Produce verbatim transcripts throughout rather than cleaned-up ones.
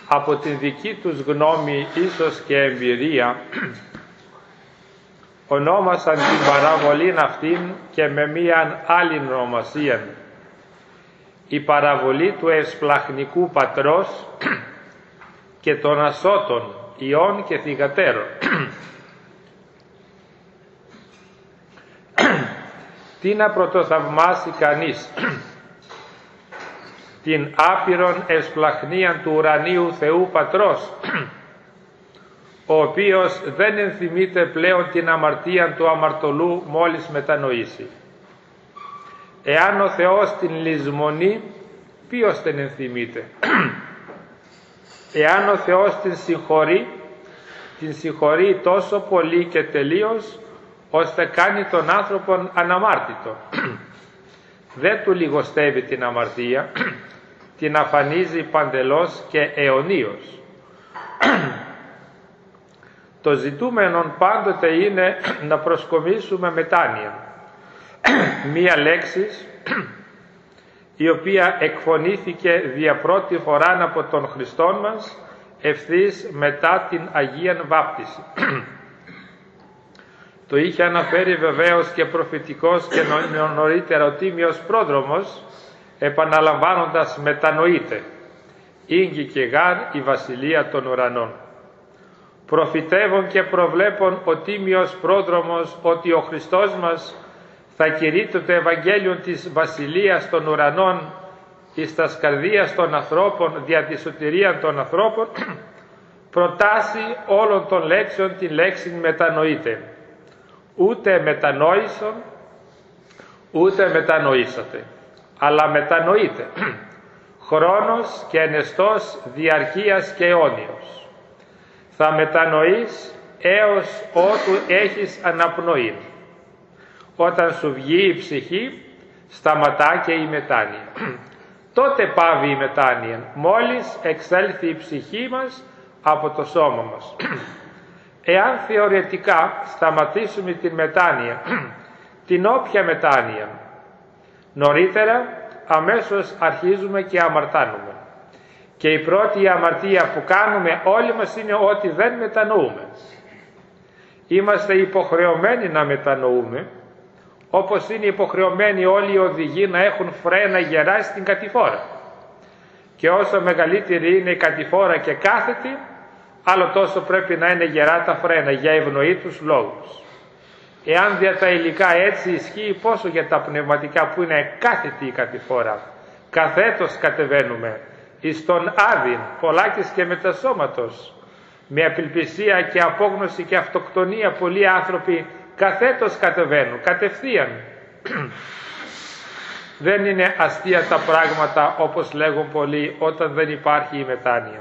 από την δική τους γνώμη ίσως και εμπειρία ονόμασαν την παραβολήν αυτήν και με μίαν άλλη ονομασία, η παραβολή του ευσπλαχνικού πατρός και των ασώτων ιών και θυγατέρων. Τι να πρωτοθαυμάσει κανείς την άπειρον ευσπλαχνίαν του ουρανίου Θεού Πατρός, ο οποίος δεν ενθυμείται πλέον την αμαρτία του αμαρτωλού μόλις μετανοήσει. Εάν ο Θεός την λησμονεί, ποιος την ενθυμείται? Εάν ο Θεός την συγχωρεί, την συγχωρεί τόσο πολύ και τελείως, ώστε κάνει τον άνθρωπον αναμάρτητο. Δεν του λιγοστεύει την αμαρτία, την αφανίζει παντελώς και αιωνίως. Το ζητούμενον πάντοτε είναι να προσκομίσουμε μετάνοια, μία λέξη η οποία εκφωνήθηκε δια πρώτη φορά από τον Χριστόν μας ευθύς μετά την Αγίαν Βάπτιση. Το είχε αναφέρει βεβαίως και προφητικός και νωρίτερα ο Τίμιος Πρόδρομος, επαναλαμβάνοντας μετανοείται, ήγγι και γάρ η βασιλεία των ουρανών. Προφητεύων και προβλέπων ο Τίμιος Πρόδρομος ότι ο Χριστός μας θα κηρύττει το Ευαγγέλιο της βασιλείας των ουρανών εις τας καρδίας των ανθρώπων δια τη σωτηρία των ανθρώπων, προτάσει όλων των λέξεων την λέξη μετανοείται. Ούτε μετανόησον, ούτε μετανοήσατε, αλλά μετανοείτε, χρόνος και ενεστός διαρκείας και αιώνιος. Θα μετανοείς έως ότου έχεις αναπνοή. Όταν σου βγει η ψυχή, σταματά και η μετάνοια. Τότε πάβει η μετάνοια, μόλις εξέλθει η ψυχή μας από το σώμα μας. Εάν θεωρητικά σταματήσουμε την μετάνοια, την όποια μετάνοια, νωρίτερα αμέσως αρχίζουμε και αμαρτάνουμε. Και η πρώτη αμαρτία που κάνουμε όλοι μας είναι ότι δεν μετανοούμε. Είμαστε υποχρεωμένοι να μετανοούμε, όπως είναι υποχρεωμένοι όλοι οι οδηγοί να έχουν φρένα γερά στην κατηφόρα. Και όσο μεγαλύτερη είναι η κατηφόρα και κάθετη, άλλο τόσο πρέπει να είναι γερά τα φρένα για ευνοήτους λόγους. Εάν δια τα υλικά έτσι ισχύει, πόσο για τα πνευματικά που είναι κάθετη η κατηφόρα. Καθέτος κατεβαίνουμε εις τον άδειν, πολλάκις και μετασώματος. Με απελπισία και απόγνωση και αυτοκτονία πολλοί άνθρωποι καθέτος κατεβαίνουν, κατευθείαν. Δεν είναι αστεία τα πράγματα όπως λέγουν πολλοί όταν δεν υπάρχει η μετάνοια.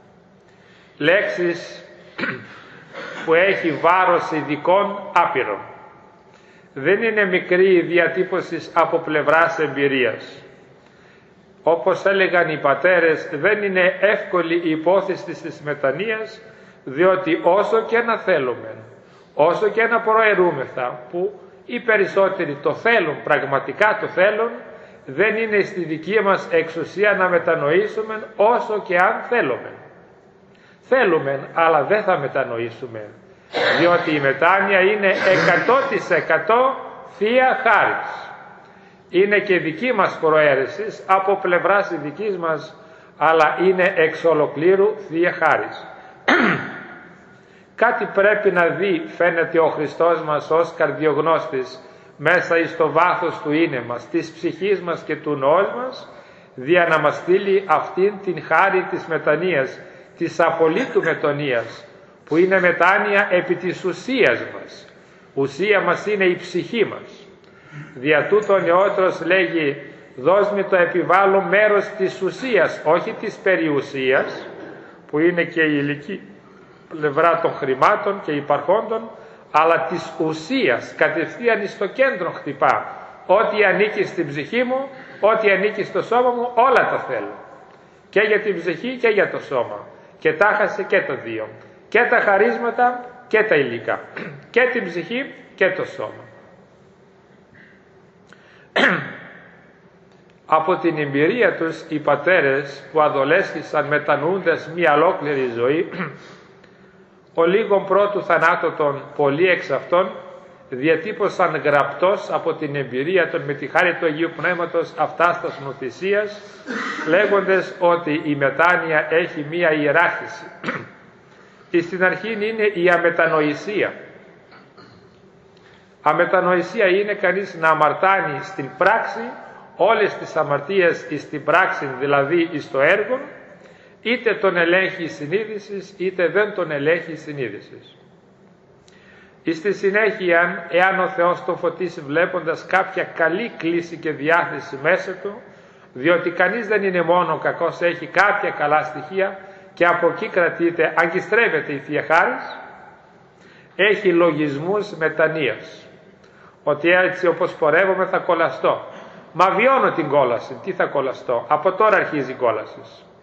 Λέξεις που έχει βάρος ειδικών άπειρο. Δεν είναι μικρή η διατύπωση από πλευράς εμπειρίας. Όπως έλεγαν οι πατέρες, δεν είναι εύκολη η υπόθεση της μετανοίας, διότι όσο και να θέλουμε, όσο και να προαιρούμεθα, που οι περισσότεροι το θέλουν, πραγματικά το θέλουν, δεν είναι στη δική μας εξουσία να μετανοήσουμε όσο και αν θέλουμε. Θέλουμε, αλλά δεν θα μετανοήσουμε, διότι η μετάνοια είναι εκατό τοις εκατό Θεία Χάρις. Είναι και δική μας προαίρεση από πλευράς δικής μας, αλλά είναι εξ ολοκλήρου Θεία Χάρις. Κάτι πρέπει να δει, φαίνεται ο Χριστός μας ως καρδιογνώστης, μέσα εις το βάθος του είναι μας, της ψυχής μας και του νόης μας, δια να μας στείλει αυτήν την χάρη της μετανοίας, της απολύτου μετανοίας, που είναι μετάνοια επί της ουσίας μας. Ουσία μας είναι η ψυχή μας. Δια τούτο ο νεότερος λέγει, δώσ' με το επιβάλλω μέρος της ουσίας, όχι της περιουσίας, που είναι και η υλική πλευρά των χρημάτων και υπαρχόντων, αλλά της ουσίας, κατευθείαν στο κέντρο χτυπά. Ό,τι ανήκει στην ψυχή μου, ό,τι ανήκει στο σώμα μου, όλα τα θέλω. Και για την ψυχή και για το σώμα. Και τα χάσε και το δύο. Και τα χαρίσματα και τα υλικά. Και την ψυχή και το σώμα. Από την εμπειρία τους οι πατέρες που αδολέσχησαν μετανοούντας μία ολόκληρη ζωή, ο λίγων πρώτου θανάτου των πολλοί εξ αυτών διατύπωσαν γραπτός από την εμπειρία των με τη χάρη του Αγίου Πνεύματος αυτάστας νοθυσίας, λέγοντες ότι η μετάνοια έχει μία ιεράρχηση. Στην αρχή είναι η αμετανοησία. Αμετανοησία είναι κανείς να αμαρτάνει στην πράξη όλες τις αμαρτίες στην πράξη, δηλαδή εις το έργο, είτε τον ελέγχει η συνείδησης είτε δεν τον ελέγχει η συνείδησης. Στη συνέχεια, εάν ο Θεός τον φωτίσει βλέποντας κάποια καλή κλίση και διάθεση μέσα του, διότι κανείς δεν είναι μόνο κακός, έχει κάποια καλά στοιχεία και από εκεί κρατείται, αγκιστρέφεται η Θεία Χάρις, έχει λογισμούς μετανοίας. Ότι έτσι όπως πορεύομαι θα κολλαστώ. Μα βιώνω την κόλαση. Τι θα κολλαστώ? Από τώρα αρχίζει η κόλαση.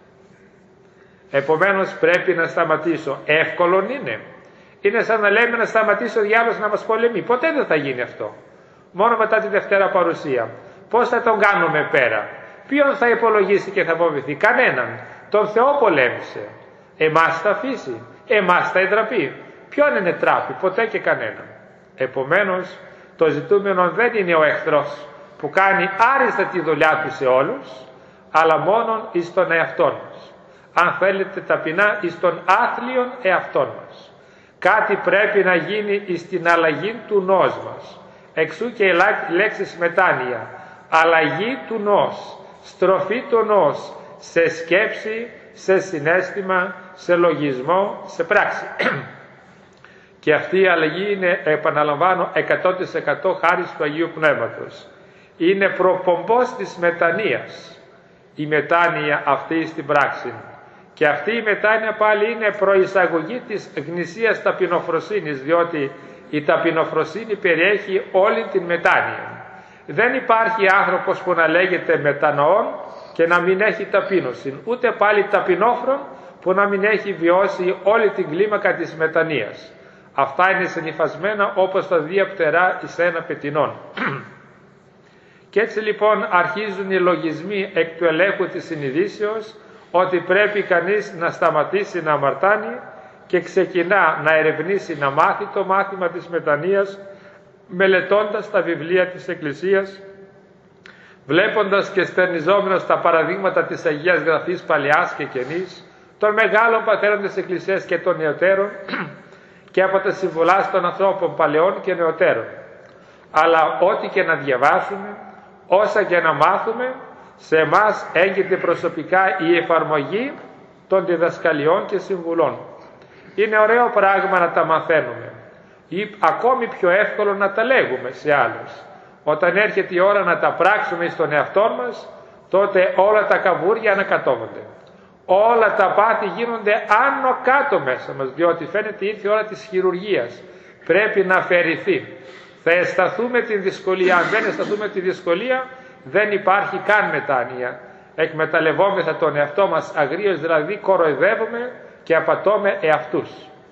Επομένως πρέπει να σταματήσω. Εύκολον είναι. Είναι σαν να λέμε να σταματήσει ο διάβολος να μας πολεμεί. Ποτέ δεν θα γίνει αυτό. Μόνο μετά τη Δευτέρα Παρουσία. Πώς θα τον κάνουμε πέρα? Ποιον θα υπολογίσει και θα φοβηθεί? Κανέναν. Τον Θεό πολέμησε. Εμάς θα αφήσει. Εμάς θα εντραπεί. Ποιον είναι τράπη? Ποτέ και κανέναν. Επομένως το ζητούμενο δεν είναι ο εχθρός που κάνει άριστα τη δουλειά του σε όλους, αλλά μόνον εις τον εαυτόν μας. Αν θέλετε ταπεινά, εις τον άθλιον εαυτόν μας. Κάτι πρέπει να γίνει εις την αλλαγή του νους μας. Εξού και η λέξη μετάνοια. Αλλαγή του νους, στροφή του νους σε σκέψη, σε συναίσθημα, σε λογισμό, σε πράξη. Και αυτή η αλλαγή είναι, επαναλαμβάνω, εκατό τοις εκατό χάρη του Αγίου Πνεύματος. Είναι προπομπός της μετανοίας η μετάνοια αυτή στην πράξη. Και αυτή η μετάνοια πάλι είναι προεισαγωγή της γνησίας ταπεινοφροσύνης, διότι η ταπεινοφροσύνη περιέχει όλη την μετάνοια. Δεν υπάρχει άνθρωπος που να λέγεται μετανοών και να μην έχει ταπείνωση, ούτε πάλι ταπεινόφρον που να μην έχει βιώσει όλη την κλίμακα της μετανοίας. Αυτά είναι συνυφασμένα όπως τα δύο πτερά εις ένα πετεινόν. Και έτσι λοιπόν αρχίζουν οι λογισμοί εκ του ελέγχου της συνειδήσεως ότι πρέπει κανείς να σταματήσει να αμαρτάνει και ξεκινά να ερευνήσει, να μάθει το μάθημα της μετανοίας, μελετώντας τα βιβλία της Εκκλησίας, βλέποντας και στερνιζόμενος τα παραδείγματα της Αγίας Γραφής Παλαιάς και Καινής, των μεγάλων πατέρων της Εκκλησίας και των νεωτέρων και από τα συμβουλάς των ανθρώπων παλαιών και νεωτέρων. Αλλά ό,τι και να διαβάσουμε, όσα και να μάθουμε, σε εμάς έγκυται προσωπικά η εφαρμογή των διδασκαλιών και συμβουλών. Είναι ωραίο πράγμα να τα μαθαίνουμε ή ακόμη πιο εύκολο να τα λέγουμε σε άλλους. Όταν έρχεται η ώρα να τα πράξουμε στον εαυτό μας, τότε όλα τα καβούρια ανακατώβονται. Όλα τα πάθη γίνονται άνω κάτω μέσα μας, διότι φαίνεται ήρθε η ώρα της χειρουργίας. Πρέπει να αφαιρεθεί. Θα αισθανθούμε την δυσκολία. Αν δεν αισθανθούμε τη δυσκολία, δεν υπάρχει καν μετάνοια. Εκμεταλλευόμεθα τον εαυτό μας αγρίως, δηλαδή κοροϊδεύουμε και απατώμε εαυτούς.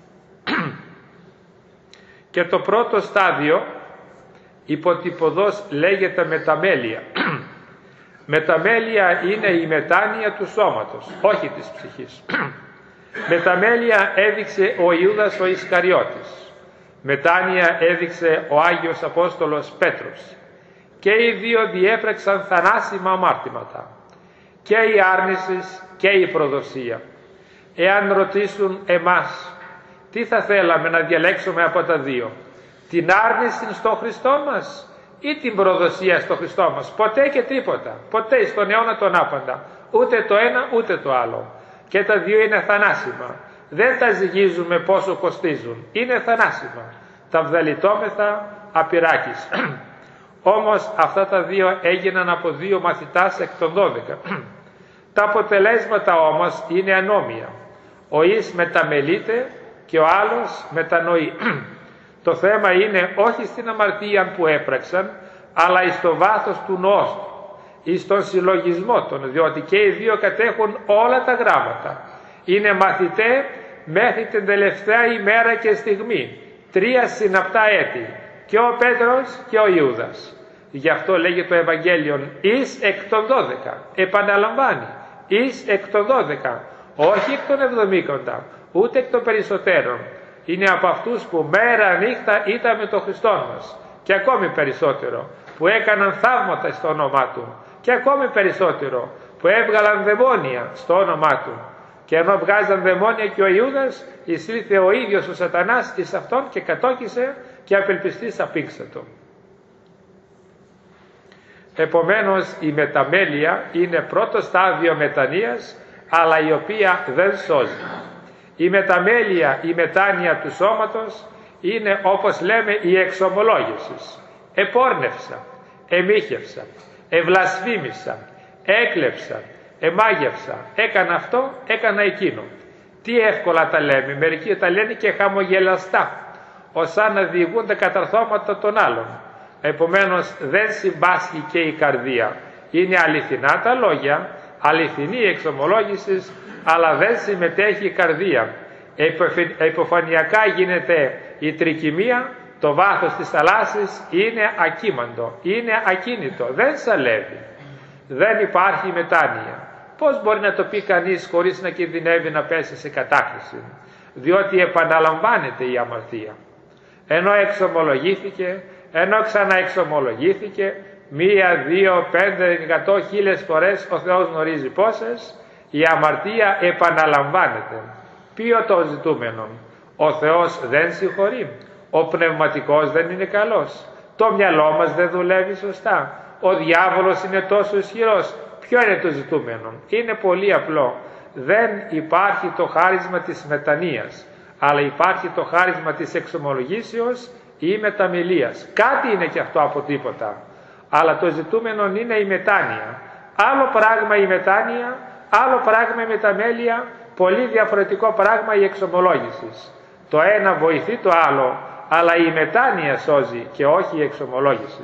Και το πρώτο στάδιο υποτυπωδώς λέγεται μεταμέλεια. Μεταμέλεια είναι η μετάνοια του σώματος, όχι της ψυχής. Μεταμέλεια έδειξε ο Ιούδας ο Ισκαριώτης. Μετάνοια έδειξε ο Άγιος Απόστολος Πέτρος. Και οι δύο διέπραξαν θανάσιμα αμάρτηματα. Και η άρνηση και η προδοσία. Εάν ρωτήσουν εμάς, τι θα θέλαμε να διαλέξουμε από τα δύο? Την άρνηση στον Χριστό μας ή την προδοσία στον Χριστό μας? Ποτέ και τίποτα. Ποτέ στον αιώνα τον άπαντα. Ούτε το ένα ούτε το άλλο. Και τα δύο είναι θανάσιμα. Δεν τα ζυγίζουμε πόσο κοστίζουν. Είναι θανάσιμα. Τα βγαλιτόμεθα απειράκης. Όμως αυτά τα δύο έγιναν από δύο μαθητάς εκ των δώδεκα. Τα αποτελέσματα όμως είναι ανώμια. Ο εις μεταμελείται και ο άλλος μετανοεί. Το θέμα είναι όχι στην αμαρτία που έπραξαν, αλλά εις το βάθος του νοός του, εις τον συλλογισμό των, διότι και οι δύο κατέχουν όλα τα γράμματα. Είναι μαθητέ μέχρι την τελευταία ημέρα και στιγμή, τρία συναπτά έτη, και ο Πέτρος και ο Ιούδας. Γι' αυτό λέγει το Ευαγγέλιο εις εκ των δώδεκα. Επαναλαμβάνει, εις εκ των δώδεκα. Όχι εκ των εβδομήκοντα, ούτε εκ των περισσότερων. Είναι από αυτούς που μέρα νύχτα ήταν με τον Χριστό μας. Και ακόμη περισσότερο, που έκαναν θαύματα στο όνομά Του. Και ακόμη περισσότερο, που έβγαλαν δαιμόνια στο όνομά Του. Και ενώ βγάζαν δαιμόνια και ο Ιούδας, εισήλθε ο ίδιος ο Σατανάς εις αυτόν και κατόκισε και απελπιστής απήξατο. Επομένως η μεταμέλεια είναι πρώτο στάδιο μετανοίας, αλλά η οποία δεν σώζει. Η μεταμέλεια, η μετάνοια του σώματος είναι, όπως λέμε, η εξομολόγηση. Επόρνευσα, εμίχευσα, ευλασφήμισα, έκλεψα, εμάγευσα, έκανα αυτό, έκανα εκείνο. Τι εύκολα τα λέμε, μερικοί τα λένε και χαμογελαστά, ως αν να διηγούνται καταρθώματα των άλλων. Επομένως δεν συμπάσχει και η καρδία. Είναι αληθινά τα λόγια, αληθινή εξομολόγηση, αλλά δεν συμμετέχει η καρδία. Επιφανειακά γίνεται η τρικυμία, το βάθος της θαλάσσης είναι ακίμαντο, είναι ακίνητο, δεν σαλεύει. Δεν υπάρχει μετάνοια. Πώς μπορεί να το πει κανείς χωρίς να κινδυνεύει να πέσει σε κατάκριση? Διότι επαναλαμβάνεται η αμαρτία. Ενώ εξομολογήθηκε, ενώ ξαναεξομολογήθηκε, μία, δύο, πέντε, εκατό, χίλιες φορές, ο Θεός γνωρίζει πόσες, η αμαρτία επαναλαμβάνεται. Ποιο το ζητούμενο? Ο Θεός δεν συγχωρεί, ο πνευματικός δεν είναι καλός, το μυαλό μας δεν δουλεύει σωστά, ο διάβολος είναι τόσο ισχυρός. Ποιο είναι το ζητούμενο? Είναι πολύ απλό. Δεν υπάρχει το χάρισμα της μετανοίας, αλλά υπάρχει το χάρισμα της εξομολογήσεως ή μεταμελίας. Κάτι είναι και αυτό από τίποτα, αλλά το ζητούμενο είναι η μετάνοια. Άλλο πράγμα η μετάνοια, άλλο πράγμα η μεταμέλεια, πολύ διαφορετικό πράγμα η εξομολόγηση. Το ένα βοηθεί το άλλο, αλλά η μετάνοια σώζει και όχι η εξομολόγηση.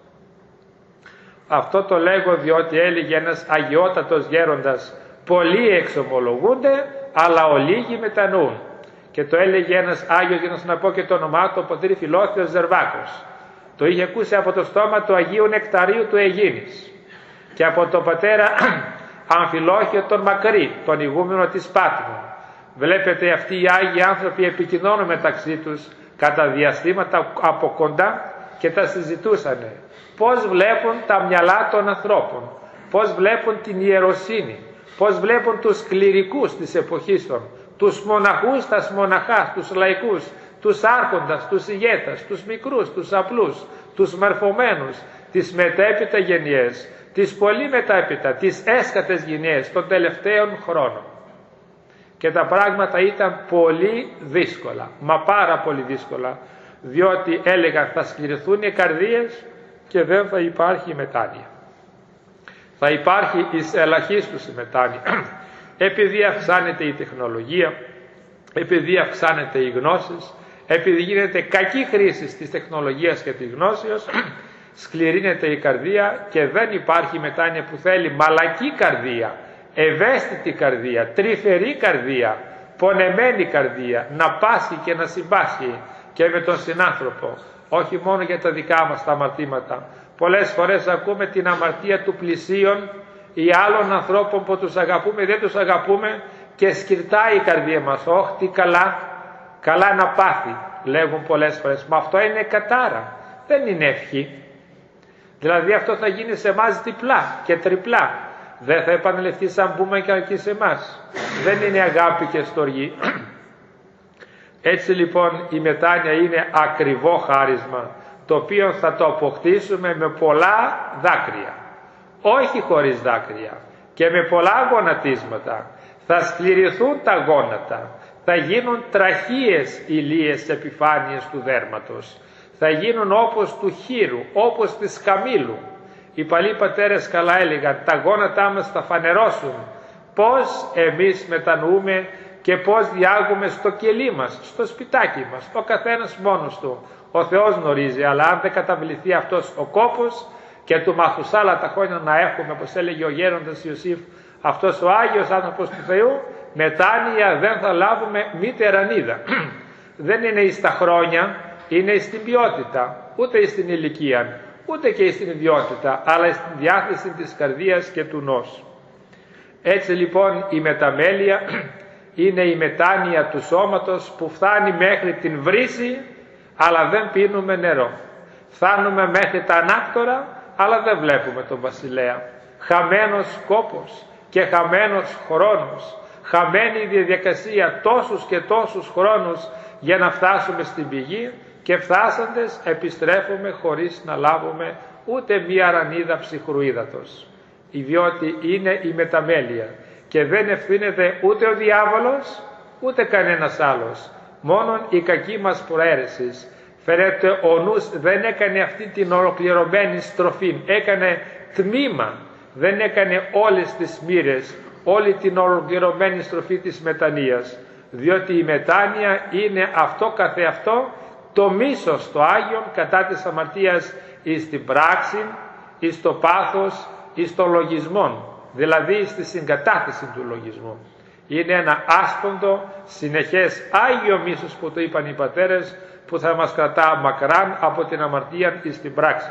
Αυτό το λέγω διότι έλεγε ένας αγιότατος γέροντας, πολλοί εξομολογούνται, αλλά ολίγοι μετανοούν. Και το έλεγε ένας Άγιος, για να σας να πω και το όνομά του, ο πατήρ Φιλόθεος Ζερβάκος. Το είχε ακούσει από το στόμα του Αγίου Νεκταρίου του Αιγίνης και από τον πατέρα Αμφιλόχιο τον Μακρύ, τον ηγούμενο της Πάτμου. Βλέπετε, αυτοί οι Άγιοι άνθρωποι επικοινωνούν μεταξύ τους κατά διαστήματα από κοντά και τα συζητούσανε. Πώς βλέπουν τα μυαλά των ανθρώπων, πώς βλέπουν την ιεροσύνη, πώς βλέπουν τους κληρικούς της εποχής των, τους μοναχούς, τα μοναχάς, τους λαϊκούς, τους άρχοντας, τους ηγέτας, τους μικρούς, τους απλούς, τους μορφωμένους, τις μετέπειτα γενιές, τις πολύ μετέπειτα, τις έσκατες γενιές των τελευταίων χρόνων. Και τα πράγματα ήταν πολύ δύσκολα, μα πάρα πολύ δύσκολα, διότι έλεγαν θα σκληρηθούν οι καρδίες και δεν θα υπάρχει μετάνοια. Θα υπάρχει εις ελαχίστους η μετάνοια. Επειδή αυξάνεται η τεχνολογία, επειδή αυξάνεται οι γνώσεις, επειδή γίνεται κακή χρήση της τεχνολογίας και της γνώσεως, σκληρύνεται η καρδία και δεν υπάρχει μετάνοια που θέλει μαλακή καρδία, ευαίσθητη καρδία, τρυφερή καρδία, πονεμένη καρδία, να πάσχει και να συμπάσχει και με τον συνάνθρωπο, όχι μόνο για τα δικά μας τα αμαρτήματα. Πολλές φορές ακούμε την αμαρτία του πλησίον ή άλλων ανθρώπων που τους αγαπούμε, δεν τους αγαπούμε και σκυρτάει η καρδία μας. Όχι, τι καλά, καλά να πάθει, λέγουν πολλές φορές. Μα αυτό είναι κατάρα, δεν είναι ευχή. Δηλαδή αυτό θα γίνει σε εμάς διπλά και τριπλά. Δεν θα επανελευθεί σαν πούμε και σε εμάς. Δεν είναι αγάπη και στοργή. Έτσι λοιπόν η μετάνοια είναι ακριβό χάρισμα, το οποίο θα το αποκτήσουμε με πολλά δάκρυα. Όχι χωρίς δάκρυα και με πολλά γονατίσματα. Θα σκληρηθούν τα γόνατα, θα γίνουν τραχίες ηλίες επιφάνειες του δέρματος, θα γίνουν όπως του χείρου, όπως της καμήλου. Οι παλιοί πατέρες καλά έλεγαν, τα γόνατά μας θα φανερώσουν. Πώς εμείς μετανοούμε και πώς διάγουμε στο κελί μας, στο σπιτάκι μας, ο καθένας μόνος του. Ο Θεός γνωρίζει, αλλά αν δεν καταβληθεί αυτός ο κόπος και του Μαθουσάλα τα χρόνια να έχουμε, όπως έλεγε ο γέροντας Ιωσήφ, αυτός ο Άγιος άνθρωπος του Θεού, μετάνοια δεν θα λάβουμε μήτε ρανίδα. Δεν είναι εις τα χρόνια, είναι εις την ποιότητα, ούτε εις την ηλικία. ούτε και στην ιδιότητα, αλλά στην διάθεση της καρδίας και του νους. Έτσι λοιπόν η μεταμέλεια είναι η μετάνοια του σώματος που φτάνει μέχρι την βρύση, αλλά δεν πίνουμε νερό. Φτάνουμε μέχρι τα ανάκτορα, αλλά δεν βλέπουμε τον βασιλέα. Χαμένος κόπος και χαμένος χρόνος, χαμένη η διαδικασία τόσους και τόσους χρόνους για να φτάσουμε στην πηγή, και φτάσαντες επιστρέφουμε χωρίς να λάβουμε ούτε μία ρανίδα ψυχρού ύδατος. Διότι είναι η μεταμέλεια και δεν ευθύνεται ούτε ο διάβολος ούτε κανένας άλλος, μόνον η κακή μας προαίρεση. Φαίνεται ο νους δεν έκανε αυτή την ολοκληρωμένη στροφή, έκανε τμήμα, δεν έκανε όλες τις μοίρες, όλη την ολοκληρωμένη στροφή της μετανοίας, διότι η μετάνοια είναι αυτό καθεαυτό το μίσος το Άγιον κατά της αμαρτίας εις την πράξη, εις το πάθος, εις το λογισμό, δηλαδή στη συγκατάθεση του λογισμού. Είναι ένα άσπονδο, συνεχές Άγιο μίσος που το είπαν οι πατέρες, που θα μας κρατά μακράν από την αμαρτία εις την πράξη.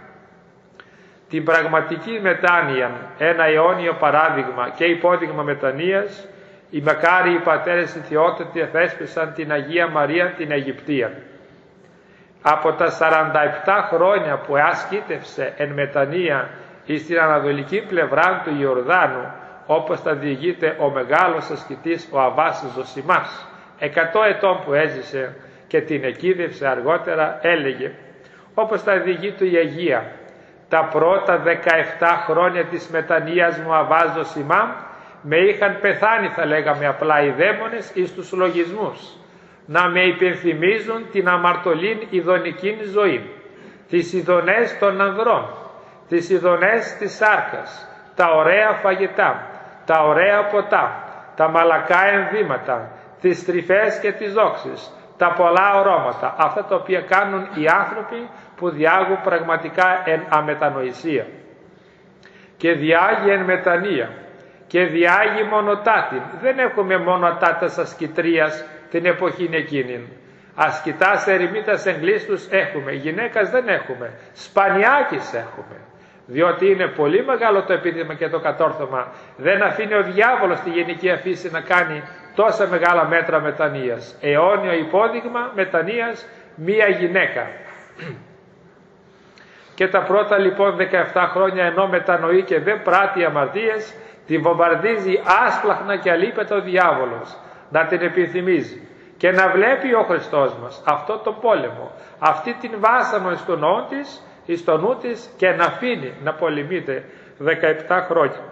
Την πραγματική μετάνοια, ένα αιώνιο παράδειγμα και υπόδειγμα μετανοίας, οι μακάριοι πατέρες οι Θεότατοι θέσπισαν την Αγία Μαρία την Αιγυπτία. Από τα σαράντα επτά χρόνια που άσκητευσε εν μετανία εις την ανατολική πλευρά του Ιορδάνου, όπως τα διηγείται ο μεγάλος ασκητής ο Αββάς Ζωσιμάς, εκατό ετών που έζησε και την εκείδευσε αργότερα, έλεγε, όπως τα διηγείται η Αγία, τα πρώτα δεκαεπτά χρόνια της μετανοίας μου Αββάς Ζωσιμά με είχαν πεθάνει, θα λέγαμε απλά, οι δαίμονες εις τους λογισμούς, να με υπενθυμίζουν την αμαρτωλήν ειδονικήν ζωή, τις ειδονές των ανδρών, τις ειδονές της σάρκας, τα ωραία φαγητά, τα ωραία ποτά, τα μαλακά ενδύματα, τις τρυφές και τις δόξεις, τα πολλά αρώματα, αυτά τα οποία κάνουν οι άνθρωποι που διάγουν πραγματικά εν αμετανοησία. Και διάγει εν μετανία και διάγει μονοτάτην. Δεν έχουμε μονοτάτας ασκητρίας την εποχή εκείνη. Ασκητάς ερημίτας εγκλήστους έχουμε, γυναίκας δεν έχουμε, σπανιάκης έχουμε. Διότι είναι πολύ μεγάλο το επίτευγμα και το κατόρθωμα. Δεν αφήνει ο διάβολος τη γενική αφήση να κάνει τόσα μεγάλα μέτρα μετανοίας. Αιώνιο υπόδειγμα μετανοίας μία γυναίκα. Και τα πρώτα λοιπόν δεκαεπτά χρόνια, ενώ μετανοεί και δεν πράττει αμαρτίες, τη βομβαρδίζει άσπλαχνα και αλίπετα ο διάβολος, να την επιθυμίζει και να βλέπει ο Χριστός μας αυτό το πόλεμο, αυτή την βάσανο εις το νου της, εις το νου της, και να αφήνει να πολεμείται δεκαεπτά χρόνια.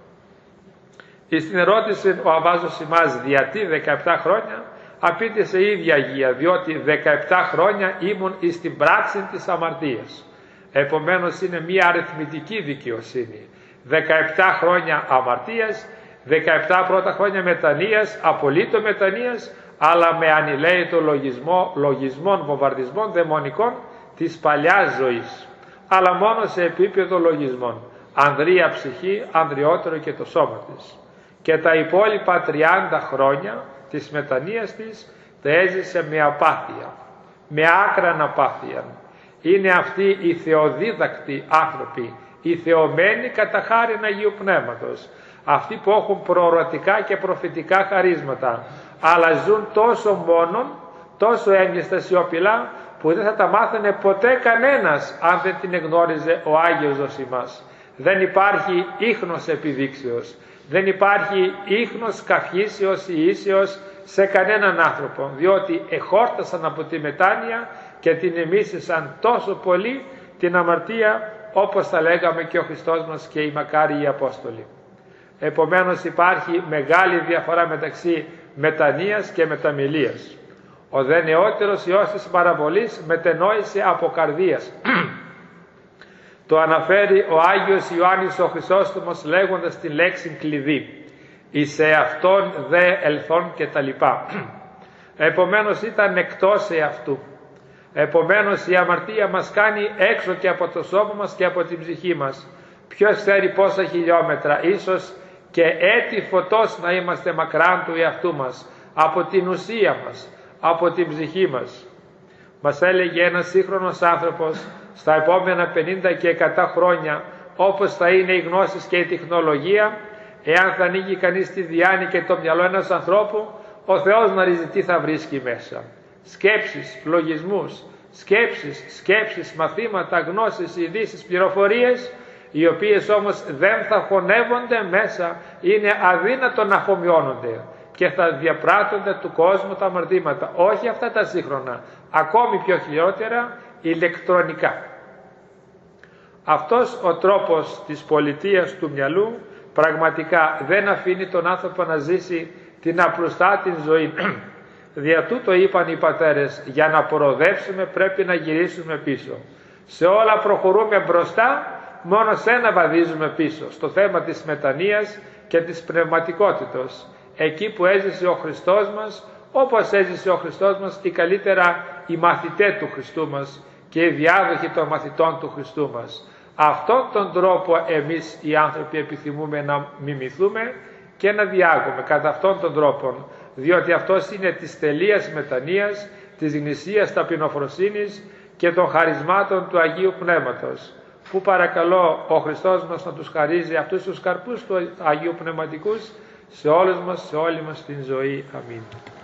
Εις την ερώτηση ο Αββάς Ζωσιμάς γιατί δεκαεπτά χρόνια, απήντησε η ίδια Αγία, διότι δεκαεπτά χρόνια ήμουν εις την πράξη της αμαρτίας. Επομένως είναι μια αριθμητική δικαιοσύνη. δεκαεπτά χρόνια αμαρτίας, δεκαεπτά πρώτα χρόνια μετανοίας, απολύτω μετανοίας, αλλά με ανηλαίητο λογισμό, λογισμών, βομβαρδισμών δαιμονικών της παλιάς ζωής, αλλά μόνο σε επίπεδο λογισμών, ανδρεία ψυχή, ανδριότερο και το σώμα της. Και τα υπόλοιπα τριάντα χρόνια της μετανοίας της τα έζησε με απάθεια, με άκραν απάθεια. Είναι αυτοί οι θεοδίδακτοι άνθρωποι, οι θεωμένοι κατά χάριν Αγίου Πνεύματος, αυτοί που έχουν προορατικά και προφητικά χαρίσματα, αλλά ζουν τόσο μόνον, τόσο έγκλειστα σιωπηλά, που δεν θα τα μάθαινε ποτέ κανένας αν δεν την εγνώριζε ο Άγιος Ζωσιμάς. Δεν υπάρχει ίχνος επιδείξεως, δεν υπάρχει ίχνος καυχήσεως ή ίσεως σε κανέναν άνθρωπο, διότι εχόρτασαν από τη μετάνοια και την εμίσησαν τόσο πολύ την αμαρτία, όπως θα λέγαμε και ο Χριστός μας και οι μακάριοι Απόστολοι. Επομένως υπάρχει μεγάλη διαφορά μεταξύ μετανοίας και μεταμιλίας. Ο δε νεότερος Υιός της παραβολής μετενόησε από καρδίας. Το αναφέρει ο Άγιος Ιωάννης ο Χρυσόστομος λέγοντας την λέξη κλειδί, εις εαυτόν δε ελθόν και τα λοιπά. Επομένως ήταν εκτός εαυτού. Επομένως η αμαρτία μας κάνει έξω και από το σώμα μας και από την ψυχή μας. Ποιος ξέρει πόσα χιλιόμετρα, ίσως και έτη φωτός να είμαστε μακράν του εαυτού μας, από την ουσία μας, από την ψυχή μας. Μας έλεγε ένας σύγχρονος άνθρωπος, στα επόμενα πενήντα και εκατό χρόνια, όπως θα είναι οι γνώσεις και η τεχνολογία, εάν θα ανοίγει κανείς τη διάνοια και το μυαλό ενός ανθρώπου, ο Θεός γνωρίζει τι θα βρίσκει μέσα. Σκέψεις, λογισμούς, σκέψεις, σκέψεις, μαθήματα, γνώσεις, ειδήσεις, πληροφορίες, οι οποίες όμως δεν θα χωνεύονται μέσα, είναι αδύνατο να αφομοιώνονται και θα διαπράττονται του κόσμου τα αμαρτήματα. Όχι αυτά τα σύγχρονα, ακόμη πιο χειρότερα, ηλεκτρονικά. Αυτός ο τρόπος της πολιτείας του μυαλού πραγματικά δεν αφήνει τον άνθρωπο να ζήσει την απλουστά την ζωή. Δια τούτο είπαν οι πατέρες, για να προοδεύσουμε πρέπει να γυρίσουμε πίσω. Σε όλα προχωρούμε μπροστά, μόνο σε ένα βαδίζουμε πίσω, στο θέμα της μετανοίας και της πνευματικότητος. Εκεί που έζησε ο Χριστός μας, όπως έζησε ο Χριστός μας, ή καλύτερα οι μαθητές του Χριστού μας και οι διάδοχοι των μαθητών του Χριστού μας. Αυτόν τον τρόπο εμείς οι άνθρωποι επιθυμούμε να μιμηθούμε και να διάγουμε κατά αυτόν τον τρόπο, διότι αυτός είναι της τελείας μετανοίας, της γνησίας ταπεινοφροσύνης και των χαρισμάτων του Αγίου Πνεύματος, που παρακαλώ ο Χριστός μας να τους χαρίζει αυτούς τους καρπούς του Αγίου Πνευματικούς σε όλους μας, σε όλη μας την ζωή. Αμήν.